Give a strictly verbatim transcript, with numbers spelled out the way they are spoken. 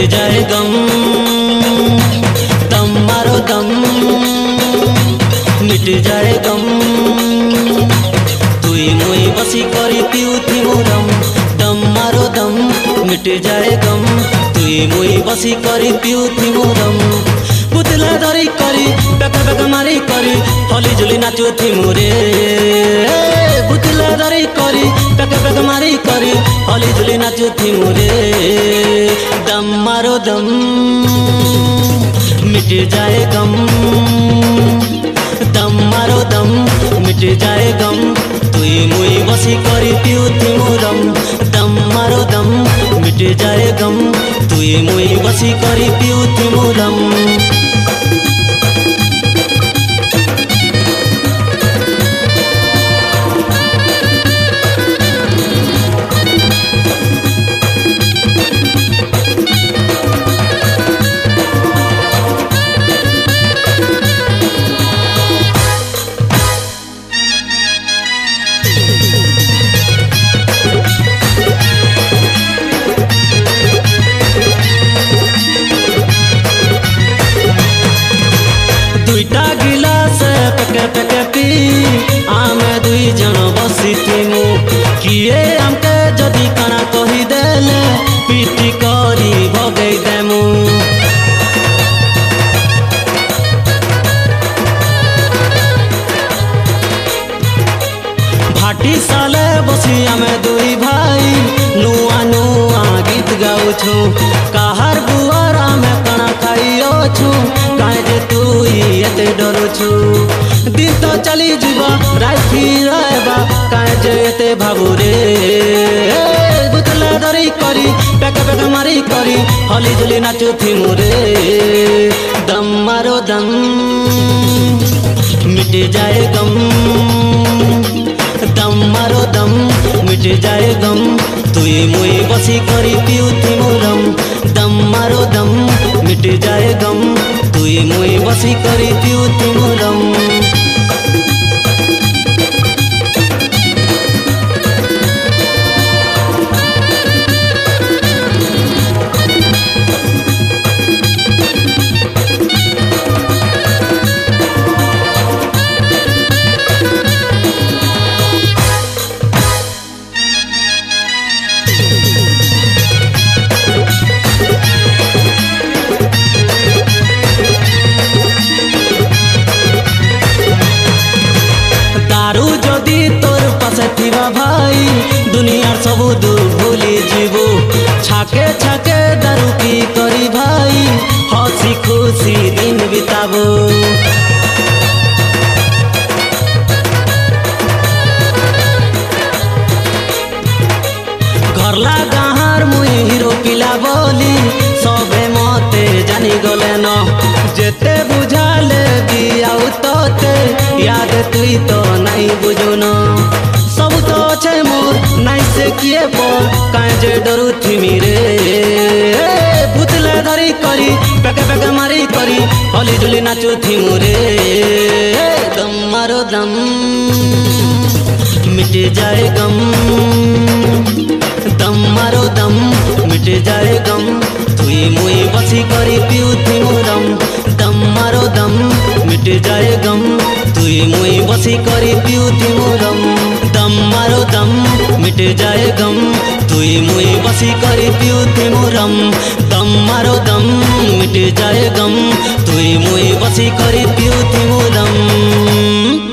जाए गम, दम मारो दम मिट जाए गम। तुई मुई बसी करी पिउथी मुरम, दम मारो दम मिट जाए गम। तुई मुई बसी करी पिउथी मुरम, पुतला धरी करी बेक बेक मारी करी हली झुली नाचुथी मुरे। पुतला धरी करी बेक बेक मारी करी हली झुली नाचुथी मुरे। दम मारो दम मिट जाए गम, दम मारो दम मिट जाए गम। तुई मुई बसी करी पिउथी मुरम, दम मारो दम मिट जाए गम। तुई मुई बसी करी पिउथी मुरम। दुईटा गिलास पेके पेके पी आमे दुई जन बसी थिमु। किए आमके जदि काना कही देले पीटी करी भगई देमु। भाटी साले बसी आमे दुई भाई नुआ नुआ गीत गाउछु। काहार बुआर आमे काना खाइयोछु, काहे जे तुई एते डरुछु। दिन तो चली जीवा राति रहबा, काहे जे एते भाबु रे। बुतला धरी करी बेक बेक मारी करी हली झुली नाचुथी मुरे। दम मारो दम मिट जाए गम, दम मारो दम मिट जाए गम। तुई मुई बसी करी पिउथी मुरम, दम मारो दम मिट जाए गम। तुई मुई बसी करी पिउथी मुरम। दारू जदि तोर पासे थिबा भाई दुनियार सबु दुख भूली जीवो। छाके छाके दारू की करी भाई हसी खुशी दिन बिताबो। घरला गाहार मुई हिरो पिला बोली सबे मते जानी गले न। जेते बुझाले दियाउ तोते याद तुई तो नहीं बुझुन। सब तो छे मोर नहीं से किए बोल, काहे जे डरू थिमी रे। पुतला धरी करी बेक बेक मारी करी हली झुली नाचुथी मुरे। दम मारो दम मिट जाए गम, दम मारो दम मिट जाए गम। तुई मुई बसी करी पिउथी मुरम, दम मारो दम मिट जाए गम। तुई मुई बसी करी पिउथी मुरम, दम मारो दम मिट जाए गम। तुई मुई बसी करी पिउथी मुरम, दम मारो दम मिट जाए गम। तुई मुई बसी करी पिउथी मुरम।